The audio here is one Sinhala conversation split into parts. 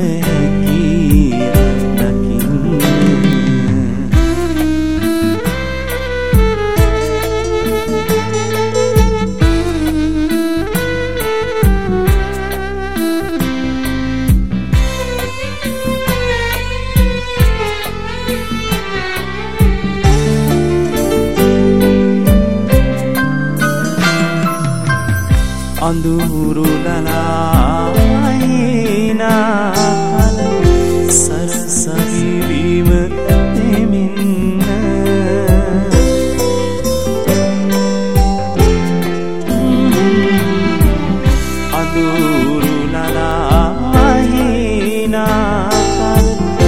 හැකිය දකින්න අඳුරු ලලායිනාල සරසවිවීම දෙමින්න අඳුරු ලලායිනාල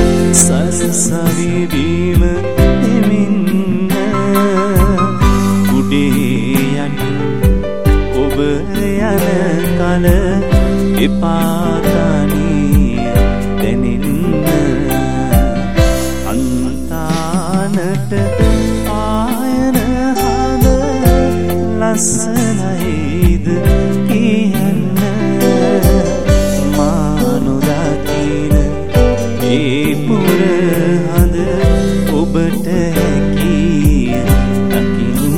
සරසවිවීම දෙමින්න උඩේ යන ඔබ යන කල එපාතනිය දැනෙන්න අන්තානට ආයන හද ලස්සනයිද කියන්න මානුදකින ඒ පුර හද ඔබට හැකිය දකින්න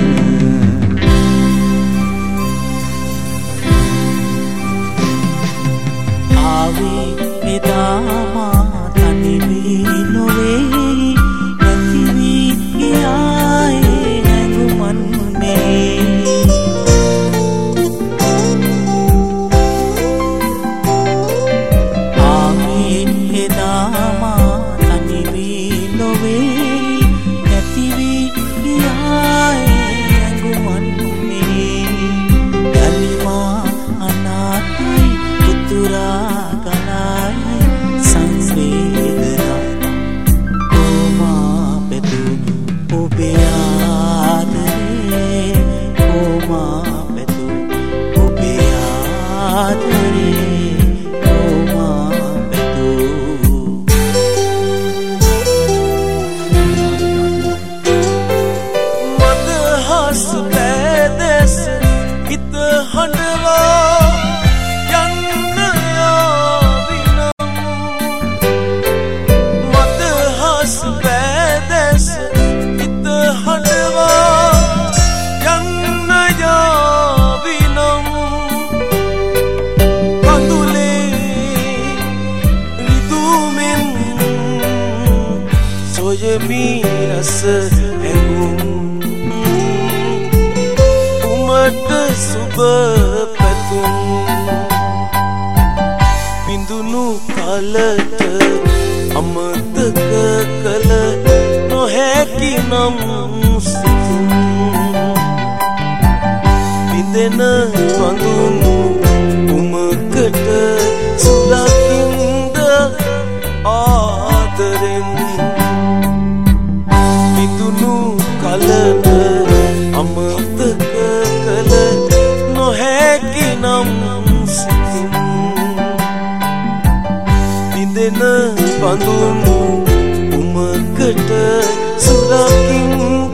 එදාමා තනිවී නොවේ නැතිවී ගියායේ හැඟුමන්නේ ආවේ එදාමා තනිවී නොවේ නැතිවී ගියායේ හැඟුමන්නේ ගලිමා අනාතයි උතුරා රස හැඟුම් උමට සුබ පැතුම් බිඳුණු කලට අමතක කළ නොහැකි නම් සිතුම් බිඳෙන වඳුණු උමකට සුලකින්ද ආදරෙන් කලට අමතක කළ නොහැකි නම් සිතින් බිඳෙන බඳුණු උමකට සුලකින්ද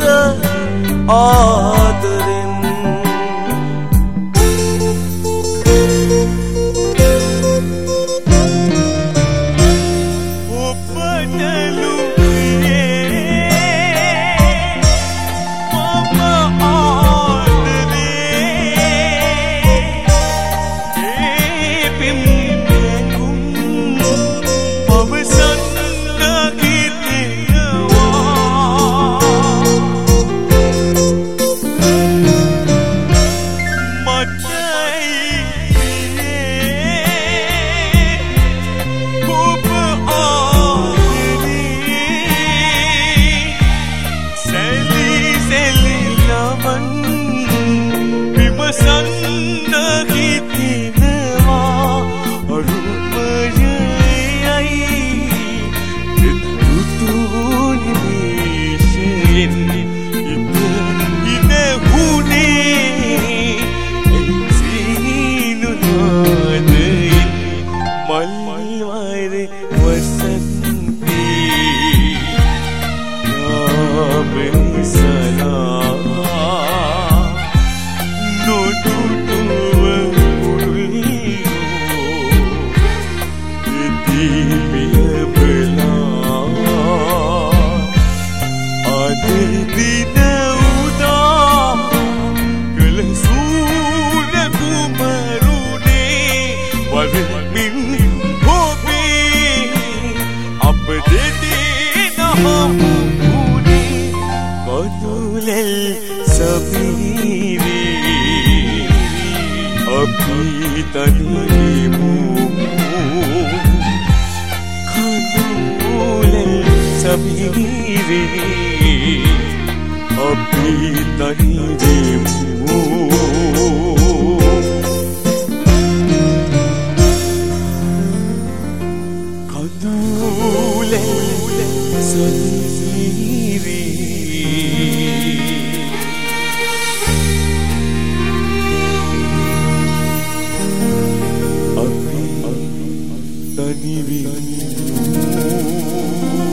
ආදරෙන් දීපය බලා අද දින උදා කළ සූර්ය කුමරුනේ වරමින් ඔබේ අප දෙදෙනා හමුුනේ කඳුලෙල් සමීරේ අපි තනිවෙමු කඳුලෙල් සමීරේ අපි තනිවෙමු කඳුලෙල් සමීරේ අපි තනිවෙමු